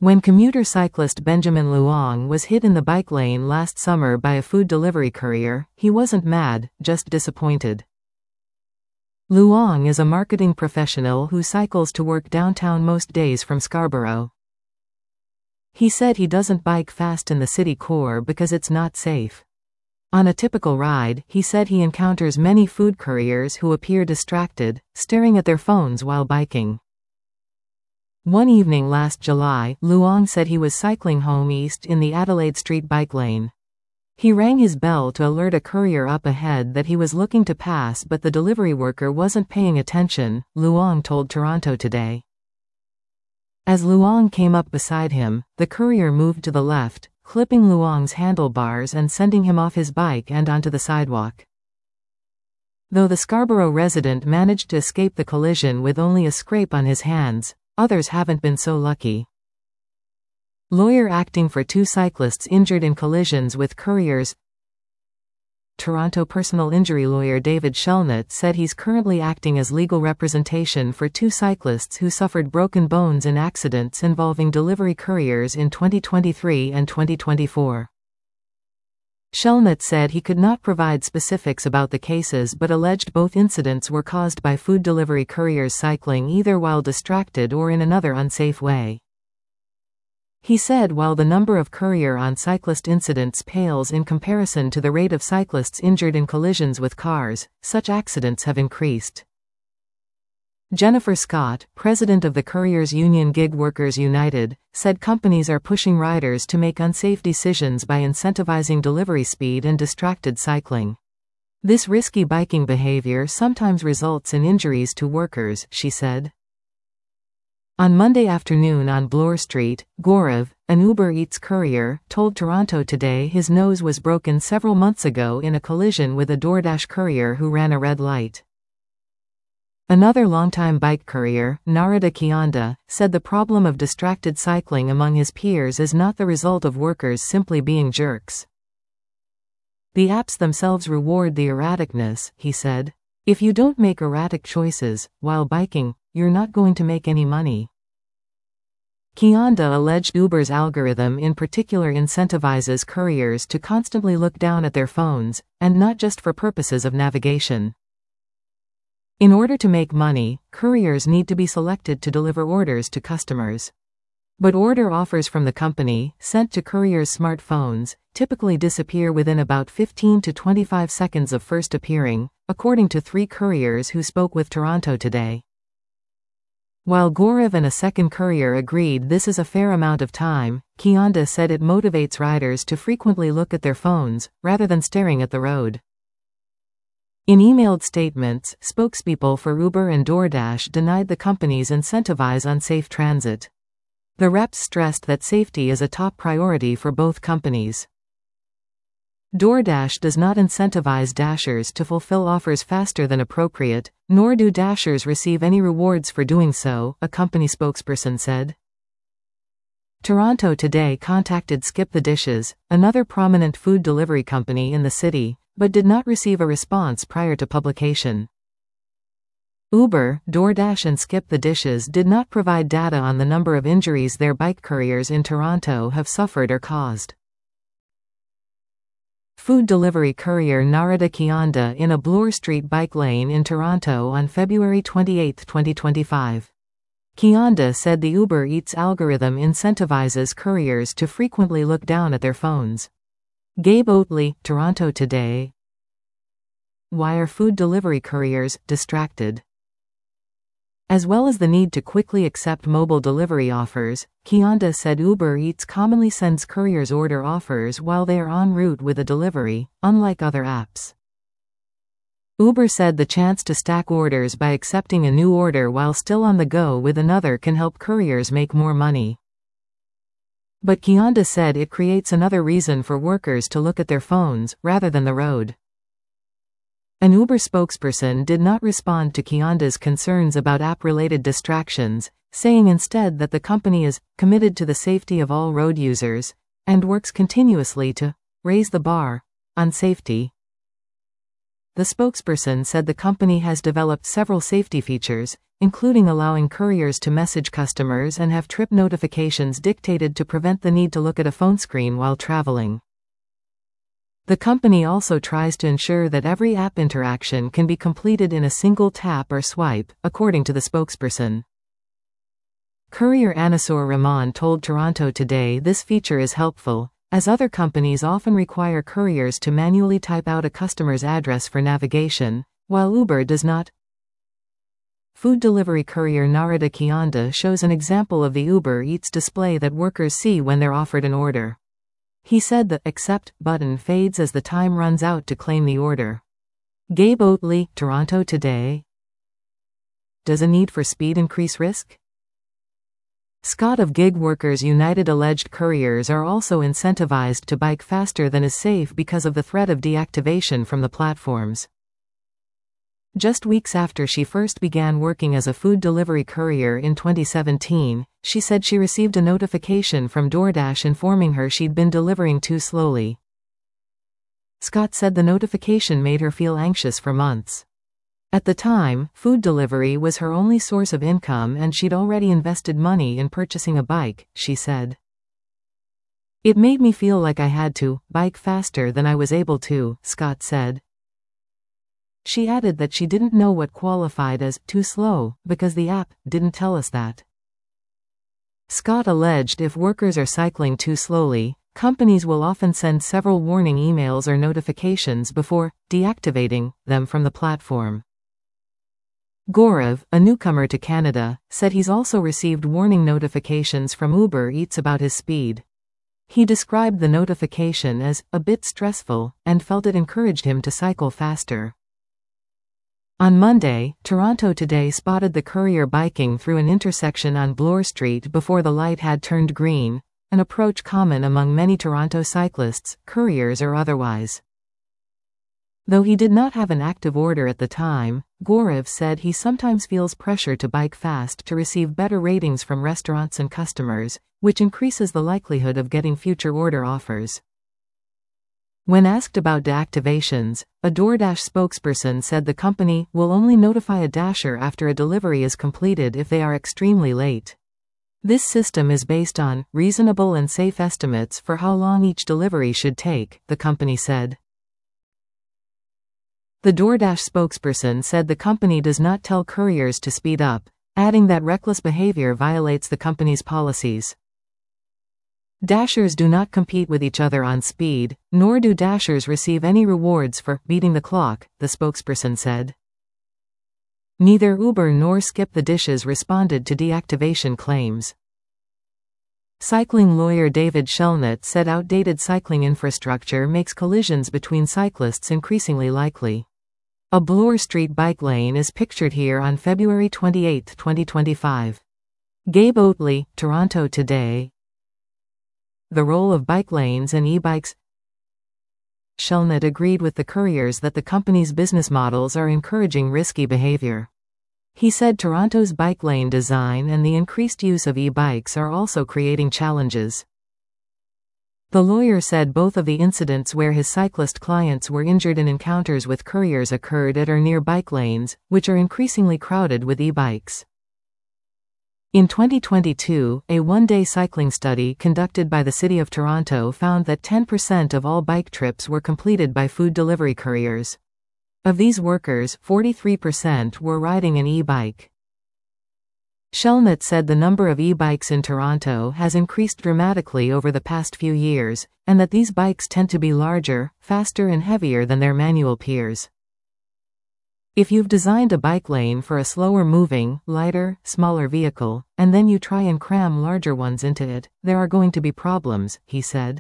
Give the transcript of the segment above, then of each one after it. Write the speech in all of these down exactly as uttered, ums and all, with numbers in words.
When commuter cyclist Benjamin Luong was hit in the bike lane last summer by a food delivery courier, he wasn't mad, just disappointed. Luong is a marketing professional who cycles to work downtown most days from Scarborough. He said he doesn't bike fast in the city core because it's not safe. On a typical ride, he said he encounters many food couriers who appear distracted, staring at their phones while biking. One evening last July, Luong said he was cycling home east in the Adelaide Street bike lane. He rang his bell to alert a courier up ahead that he was looking to pass, but the delivery worker wasn't paying attention, Luong told Toronto Today. As Luong came up beside him, the courier moved to the left, clipping Luong's handlebars and sending him off his bike and onto the sidewalk. Though the Scarborough resident managed to escape the collision with only a scrape on his hands, others haven't been so lucky. Lawyer acting for two cyclists injured in collisions with couriers. Toronto personal injury lawyer David Shelnut said he's currently acting as legal representation for two cyclists who suffered broken bones in accidents involving delivery couriers in twenty twenty-three and twenty twenty-four. Shelnut said he could not provide specifics about the cases but alleged both incidents were caused by food delivery couriers cycling either while distracted or in another unsafe way. He said while the number of courier-on-cyclist incidents pales in comparison to the rate of cyclists injured in collisions with cars, such accidents have increased. Jennifer Scott, president of the Couriers Union Gig Workers United, said companies are pushing riders to make unsafe decisions by incentivizing delivery speed and distracted cycling. This risky biking behavior sometimes results in injuries to workers, she said. On Monday afternoon on Bloor Street, Gaurav, an Uber Eats courier, told Toronto Today his nose was broken several months ago in a collision with a DoorDash courier who ran a red light. Another longtime bike courier, Narada Kianda, said the problem of distracted cycling among his peers is not the result of workers simply being jerks. The apps themselves reward the erraticness, he said. If you don't make erratic choices while biking, you're not going to make any money. Kianda alleged Uber's algorithm in particular incentivizes couriers to constantly look down at their phones, and not just for purposes of navigation. In order to make money, couriers need to be selected to deliver orders to customers. But order offers from the company, sent to couriers' smartphones, typically disappear within about fifteen to twenty-five seconds of first appearing, according to three couriers who spoke with Toronto Today. While Gaurav and a second courier agreed this is a fair amount of time, Kianda said it motivates riders to frequently look at their phones, rather than staring at the road. In emailed statements, spokespeople for Uber and DoorDash denied the companies incentivize unsafe transit. The reps stressed that safety is a top priority for both companies. DoorDash does not incentivize Dashers to fulfill offers faster than appropriate, nor do Dashers receive any rewards for doing so, a company spokesperson said. Toronto Today contacted Skip the Dishes, another prominent food delivery company in the city, but did not receive a response prior to publication. Uber, DoorDash and Skip the Dishes did not provide data on the number of injuries their bike couriers in Toronto have suffered or caused. Food delivery courier Narada Kianda in a Bloor Street bike lane in Toronto on February twenty-eighth, twenty twenty-five. Kianda said the Uber Eats algorithm incentivizes couriers to frequently look down at their phones. Gabe Oatley, Toronto Today. Why are food delivery couriers distracted? As well as the need to quickly accept mobile delivery offers, Kianda said Uber Eats commonly sends couriers order offers while they are en route with a delivery, unlike other apps. Uber said the chance to stack orders by accepting a new order while still on the go with another can help couriers make more money. But Kianda said it creates another reason for workers to look at their phones, rather than the road. An Uber spokesperson did not respond to Kianda's concerns about app-related distractions, saying instead that the company is committed to the safety of all road users and works continuously to raise the bar on safety. The spokesperson said the company has developed several safety features, including allowing couriers to message customers and have trip notifications dictated to prevent the need to look at a phone screen while traveling. The company also tries to ensure that every app interaction can be completed in a single tap or swipe, according to the spokesperson. Courier Anisour Rahman told Toronto Today this feature is helpful, as other companies often require couriers to manually type out a customer's address for navigation, while Uber does not. Food delivery courier Narada Kianda shows an example of the Uber Eats display that workers see when they're offered an order. He said the Accept button fades as the time runs out to claim the order. Gabe Oatley, Toronto Today. Does a need for speed increase risk? Scott of Gig Workers United alleged couriers are also incentivized to bike faster than is safe because of the threat of deactivation from the platforms. Just weeks after she first began working as a food delivery courier in twenty seventeen, she said she received a notification from DoorDash informing her she'd been delivering too slowly. Scott said the notification made her feel anxious for months. At the time, food delivery was her only source of income and she'd already invested money in purchasing a bike, she said. It made me feel like I had to bike faster than I was able to, Scott said. She added that she didn't know what qualified as too slow, because the app didn't tell us that. Scott alleged if workers are cycling too slowly, companies will often send several warning emails or notifications before deactivating them from the platform. Gaurav, a newcomer to Canada, said he's also received warning notifications from Uber Eats about his speed. He described the notification as a bit stressful and felt it encouraged him to cycle faster. On Monday, Toronto Today spotted the courier biking through an intersection on Bloor Street before the light had turned green, an approach common among many Toronto cyclists, couriers or otherwise. Though he did not have an active order at the time, Gaurav said he sometimes feels pressure to bike fast to receive better ratings from restaurants and customers, which increases the likelihood of getting future order offers. When asked about deactivations, a DoorDash spokesperson said the company will only notify a dasher after a delivery is completed if they are extremely late. This system is based on reasonable and safe estimates for how long each delivery should take, the company said. The DoorDash spokesperson said the company does not tell couriers to speed up, adding that reckless behavior violates the company's policies. Dashers do not compete with each other on speed, nor do dashers receive any rewards for beating the clock, the spokesperson said. Neither Uber nor Skip the Dishes responded to deactivation claims. Cycling lawyer David Shelnut said outdated cycling infrastructure makes collisions between cyclists increasingly likely. A Bloor Street bike lane is pictured here on February twenty-eighth, twenty twenty-five. Gabe Oatley, Toronto Today. The role of bike lanes and e-bikes. Shelnut agreed with the couriers that the company's business models are encouraging risky behavior. He said Toronto's bike lane design and the increased use of e-bikes are also creating challenges. The lawyer said both of the incidents where his cyclist clients were injured in encounters with couriers occurred at or near bike lanes, which are increasingly crowded with e-bikes. In twenty twenty-two, a one-day cycling study conducted by the City of Toronto found that ten percent of all bike trips were completed by food delivery couriers. Of these workers, forty-three percent were riding an e-bike. Shelnut said the number of e-bikes in Toronto has increased dramatically over the past few years, and that these bikes tend to be larger, faster and heavier than their manual peers. If you've designed a bike lane for a slower-moving, lighter, smaller vehicle, and then you try and cram larger ones into it, there are going to be problems, he said.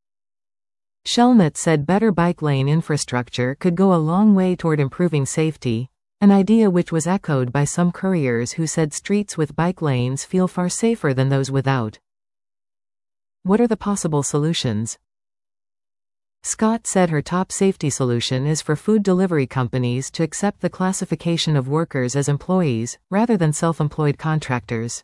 Shelnut said better bike lane infrastructure could go a long way toward improving safety, an idea which was echoed by some couriers who said streets with bike lanes feel far safer than those without. What are the possible solutions? Scott said her top safety solution is for food delivery companies to accept the classification of workers as employees, rather than self-employed contractors.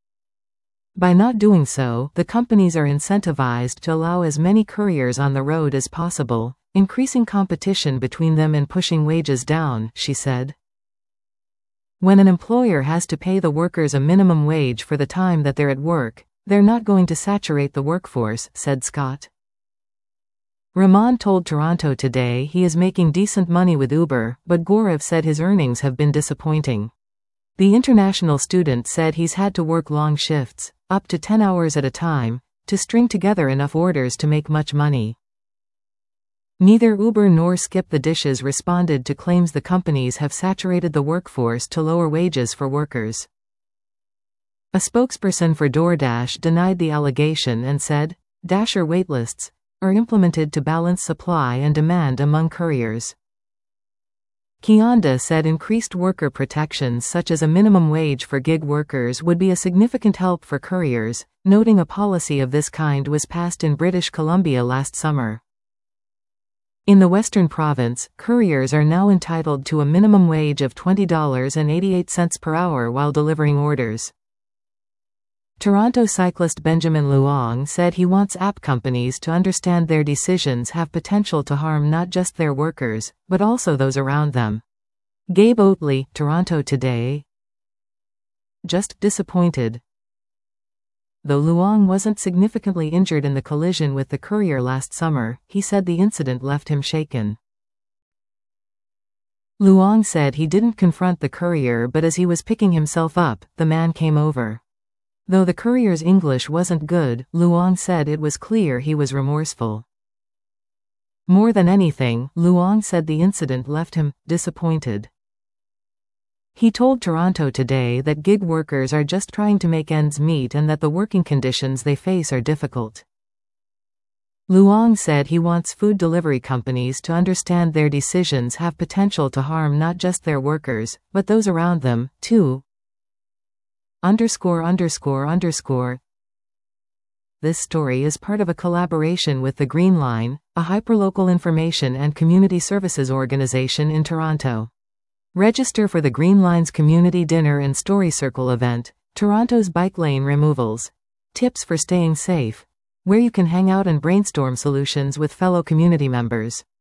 By not doing so, the companies are incentivized to allow as many couriers on the road as possible, increasing competition between them and pushing wages down, she said. When an employer has to pay the workers a minimum wage for the time that they're at work, they're not going to saturate the workforce, said Scott. Rahman told Toronto Today he is making decent money with Uber, but Gaurav said his earnings have been disappointing. The international student said he's had to work long shifts, up to ten hours at a time, to string together enough orders to make much money. Neither Uber nor Skip the Dishes responded to claims the companies have saturated the workforce to lower wages for workers. A spokesperson for DoorDash denied the allegation and said, Dasher waitlists are implemented to balance supply and demand among couriers. Kionda said increased worker protections such as a minimum wage for gig workers would be a significant help for couriers, noting a policy of this kind was passed in British Columbia last summer. In the Western Province, couriers are now entitled to a minimum wage of twenty dollars and eighty-eight cents per hour while delivering orders. Toronto cyclist Benjamin Luong said he wants app companies to understand their decisions have potential to harm not just their workers, but also those around them. Gabe Oatley, Toronto Today. Just disappointed. Though Luong wasn't significantly injured in the collision with the courier last summer, he said the incident left him shaken. Luong said he didn't confront the courier, but as he was picking himself up, the man came over. Though the courier's English wasn't good, Luong said it was clear he was remorseful. More than anything, Luong said the incident left him disappointed. He told Toronto Today that gig workers are just trying to make ends meet and that the working conditions they face are difficult. Luong said he wants food delivery companies to understand their decisions have potential to harm not just their workers, but those around them, too. Underscore underscore underscore. This story is part of a collaboration with the Green Line, a hyperlocal information and community services organization in Toronto. Register for the Green Line's Community Dinner and Story Circle event, Toronto's bike lane removals, tips for staying safe, where you can hang out and brainstorm solutions with fellow community members.